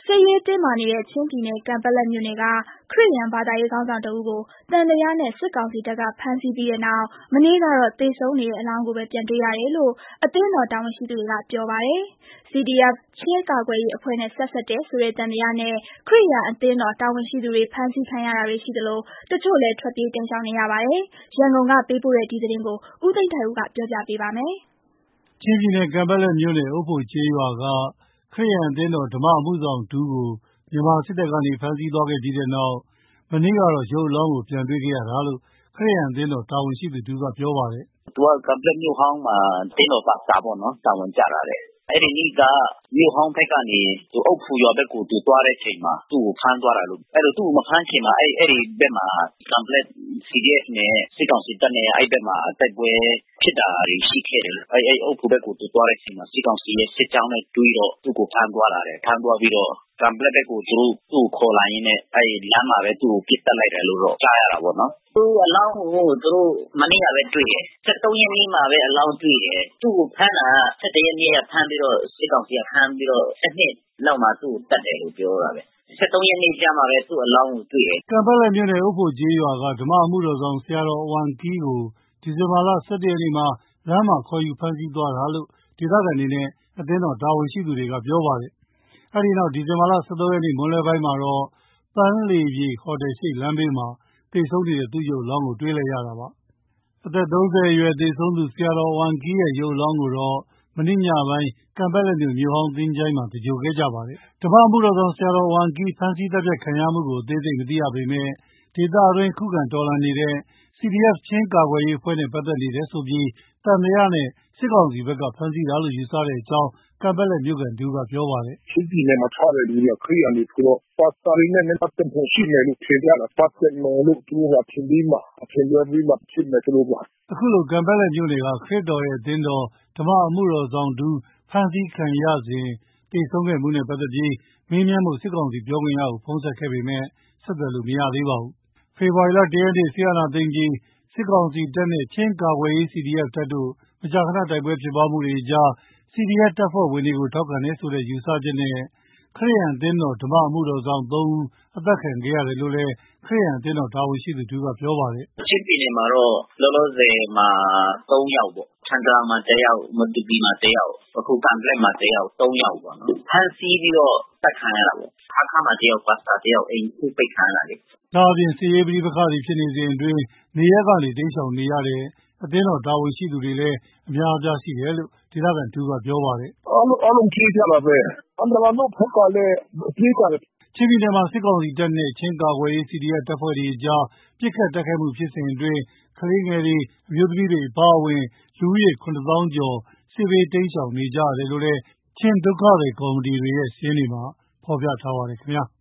စစ်ရေးတင်းမာနေတဲ့ချင်းပြည်နယ်ကန်ပက်လက်မြို့နယ်ကခရစ်ယာန်ဘာသာရေးခေါင်းဆောင်တဦးကိုသံသယနဲ့စစ်ကောင်စီတပ်ကဖမ်းဆီးပြီးတဲ့နောက်မနေ့ကတော့သေဆုံးနေတဲ့အလောင်းကိုပဲပြန်တွေ့ရတယ်လို့အသင်းတော်တာဝန်ရှိသူတွေကပြောပါတယ်။ CDF ချင်းကာကွယ်ရေးအဖွဲ့နဲ့ဆက်စပ်တယ်ဆိုတဲ့သံသယနဲ့ခရစ်ယာန်အသင်းတော်တာဝန်ရှိသူတွေဖမ်းဆီးခံရတာတွေရှိသလိုတချို့လည်းထွက်ပြေးတိမ်းရှောင်နေရပါတယ်။ရန်ကုန်ကပေးပို့တဲ့ဒီသတင်းကိုဦးသိန်းထိုက်ဦးကပြောပြပေးပါမယ်။ချင်းပြည်နယ်ကန်ပက်လက်မြို့နယ်အုတ်ဖို့ကျေးရွာကခရစ်ယာန်အသင်းတော်ဓမ္မအမှုဆောင်တူကိုမြန်မာစစ်တပ်ကနေဖမ်းဆီးသွားခဲ့ပြီးတဲ့နောက်မနေ့ကတော့ရုပ်အလောင်းကိုပြန်တွေ့ခဲ့ရတာလို့ခရစ်ယာန်အသင်းတော်တာဝန်ရှိသူတူကပြောပါတယ်။သူကကန်ပက်လက်မြို့ဟောင်းမှာအသင်းတော်ပါစာပေါ့နော်တာဝန်ကျတာတဲ့။အဲ့ဒီနေ့ကမြို့ဟောင်းဘက်ကနေသူအုတ်ဖူရွာဘက်ကိုသူသွားတဲ့အချိန်မှာသူ့ကိုဖမ်းသွားတာလို့အဲ့တော့သူ့ကိုမဖမ်းခင်မှာအဲ့ဒီဘက်မှာကန်ပက်လက် CDF နဲ့စစ်ကောင်စီတပ်နဲ့အဲ့ဘက်မှာတိုက်ပွဲဖြစ်တာတွေရှိခဲ့တယ်။အဲ့အုတ်ဖူဘက်ကိုသူသွားတဲ့အချိန်မှာစစ်ကောင်စီရဲ့စစ်ကြောင်းနဲ့တွေ့တော့သူ့ကိုဖမ်းသွားတာတဲ့။ဖမ်းသွားပြီးတော့ကန်ပက်လက်ဘက်ကိုသူ့ကိုခေါ်လာရင်းနဲ့အဲ့လမ်းမှာပဲသူ့ကိုပစ်တက်လိုက်တယ်လို့တော့ကြားရတာပေါ့နော်။သူ့အလောင်းကိုသူတို့မနေ့ကပဲတွေ့တယ်။13ရက်နေ့မှာပဲအလောင်းတွေ့တယ်။သူ့ကိုဖမ်းတာ17ရက်နေ့ကဖမ်းပြီးတော့စစ်ကောင်စီကဖမ်းပြီးတော့12လောက်မှာသူ့ကိုတတ်တယ်လို့ပြောတာပဲ။13ရက်နေ့ကျမှပဲသူ့အလောင်းကိုတွေ့တယ်။ကန်ပက်လက်မြို့နယ်အုတ်ဖို့ကျေးရွာကဓမ္မအမှုတော်ဆောင်ဆရာတော်ဝမ်ကီးကိုဒီဇင်ဘာလ17ရက်နေ့မှာလမ်းမှာခေါ်ယူဖမ်းဆီးသွားတာလို့ဒေသခံတွေနဲ့အသင်းတော်တာဝန်ရှိသူတွေကပြောပါတယ်။အဲဒီနောက်ဒီဇင်ဘာလ13ရက်နေ့မွန်းလွဲပိုင်းမှာတော့ပန်းလေပြေဟိုတယ်ရှိလမ်းဘေးမှာသေဆုံးနေတဲ့သူ့ရုပ်အလောင်းကိုတွေ့လိုက်ရတာပါ။အသက်30အရွယ်သေဆုံးသူဆရာတော်ဝမ်ကီးရဲ့ရုပ်အလောင်းကိုတော့မနေ့ညပိုင်းကန်ပက်လက်မြို့ဟောင်းသင်္ချိုင်းမှာသဂြိုလ်ခဲ့ကြပါတယ်။ဓမ္မအမှုတော်ဆောင်ဆရာတော်ဝမ်ကီးဖမ်းဆီးတပ်ဖြတ်ခံရမှုကိုအသေးစိတ်မသိရပေမဲ့ဒေသတွင်းခုခံတော်လှန်နေတဲ့ CDF ချင်းကာကွယ်ရေးအဖွဲ့နဲ့ပတ်သက်နေတယ်ဆိုပြီးသံသယနဲ့စစ်ကောင်စီဘက်ကဖမ်းဆီးတာလို့ယူဆတဲ့အကြောင်းကန်ပက်လက်မြို့ခံတူကပြောပါတယ်။ချင်းပြည်နယ်မှာထားတဲ့လူတွေကခရစ်ယာန်တွေဆိုတော့ပါစတာတွေနဲ့ပတ်သက်ဖို့ရှိတယ်လို့ထင်ကြတာပတ်သက်မယ်လို့သူကထင်ပြီးမှဖြစ်မယ်ဆိုလို့ပါ။အခုလိုကန်ပက်လက်မြို့နယ်ကခရစ်တော်ရဲ့အသင်းတော်ဓမ္မအမှုတော်ဆောင်တူဖမ်းဆီးခံရစဉ်သေဆုံးခဲ့မှုနဲ့ပတ်သက်ပြီးမေးမြန်းဖို့စစ်ကောင်စီပြောခွင့်ရကိုဖုန်းဆက်ခဲ့ပေမဲ့ဆက်သွယ်လို့မရသေးပါဘူး။ဖေဖော်ဝါရီလ1ရက်နေ့စစ်အာဏာသိမ်းပြီးစစ်ကောင်စီတပ်နဲ့ချင်းကာကွယ်ရေး CDF တပ်တို့မကြာခဏတိုက်ပွဲဖြစ်ပွားမှုတွေကြား CDF တပ်ဖွဲ့ဝင်တွေကိုထောက်ခံတယ်ဆိုတဲ့ယူဆချက်နဲ့ခရစ်ယာန်အသင်းတော်ဓမ္မအမှုတော်ဆောင်3ဦးအသက်ခံခဲ့ရတယ်လို့လည်းခရစ်ယာန်အသင်းတော်တာဝန်ရှိသူတူကပြောပါတယ်။ချင်းပြည်နယ်မှာတော့လောလောဆယ်မှာ3ယောက်ပေါ့။ချန်တရာမှာ1ယောက်မတူပီမှာ1ယောက်အခုကန်ပလက်မှာ1ယောက်3ယောက်ပေါ့နော်။ဖမ်းဆီးပြီးတော့တက်ခံရတာပေါ့။အခါမှာ1ယောက်ပါစတာ1ယောက်အိမ်ခုပိတ်ခံရတာလေ။ဒါအပြင်စစ်ရေးပဋိပက္ခတွေဖြစ်နေစဉ်အတွင်းနေရပ်ကနေတိမ်းရှောင်နေရတဲ့အသင်းတော်တာဝန်ရှိသူတွေလည်းအများအပြားရှိတယ်လို့ဒေသခံတူကပြောပါတယ်။အားလုံးပြေးကြတာပဲ။အန္တရာယ်တို့ဖက်ကလည်းပြေးကြတယ်။ချင်းပြည်နယ်မှာစစ်ကောင်စီတပ်နဲ့ချင်းကာကွယ်ရေး CDF တပ်ဖွဲ့တွေကြားပစ်ခတ်တိုက်ခိုက်မှုဖြစ်စဉ်အတွင်းကလေးငယ်တွေအမျိုးသမီးတွေအပါအဝင်လူဦးရေ9000ကျော်စစ်ဘေးတိမ်းရှောင်နေကြရတယ်လို့လည်းချင်းဒုက္ခသည်ကော်မတီတွေရဲ့စာရင်းတွေမှာဖော်ပြထားပါတယ်ခင်ဗျာ။